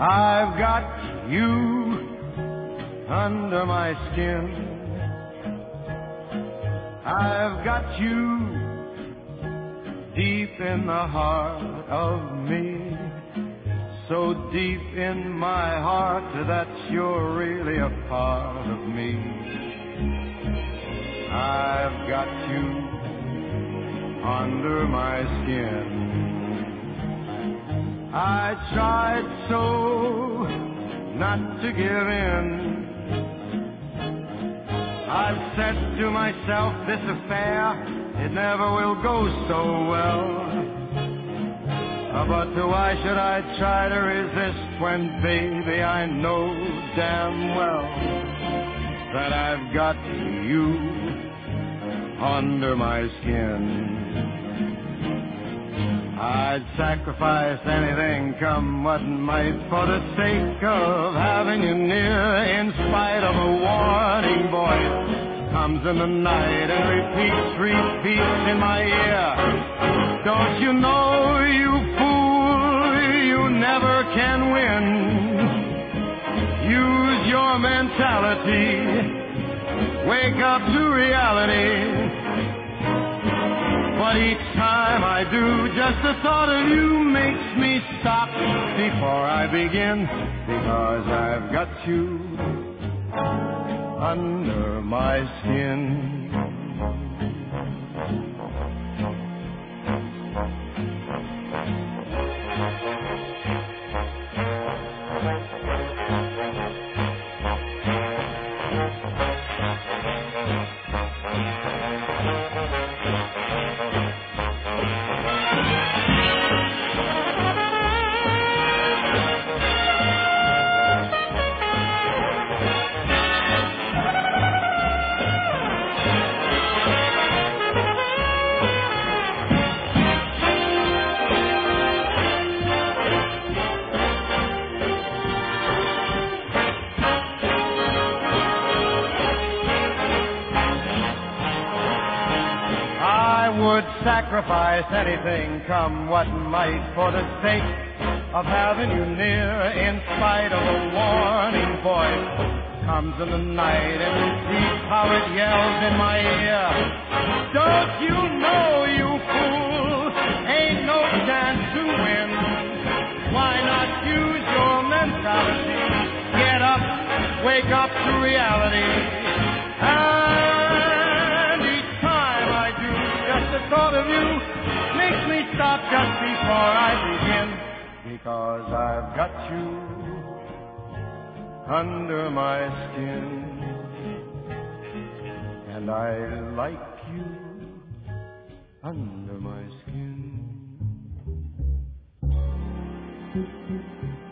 I've got you under my skin. I've got you deep in the heart of me, so deep in my heart that you're really a part of me. I've got you under my skin. I tried so not to give in. I've said to myself, this affair, it never will go so well. But why should I try to resist when, baby, I know damn well that I've got you under my skin. I'd sacrifice anything, come what might, for the sake of having you near, in spite of a warning voice comes in the night and repeats in my ear. Don't you know, you fool, you never can win. Use your mentality, wake up to reality. But each time I do, just the thought of you makes me stop before I begin, because I've got you under my skin. Sacrifice anything, come what might, for the sake of having you near, in spite of a warning voice comes in the night and repeats how it yells in my ear. Don't you know, you fool, ain't no chance to win. Why not use your mentality? Get up, wake up to reality. The thought of you makes me stop just before I begin, because I've got you under my skin, and I like you under my skin.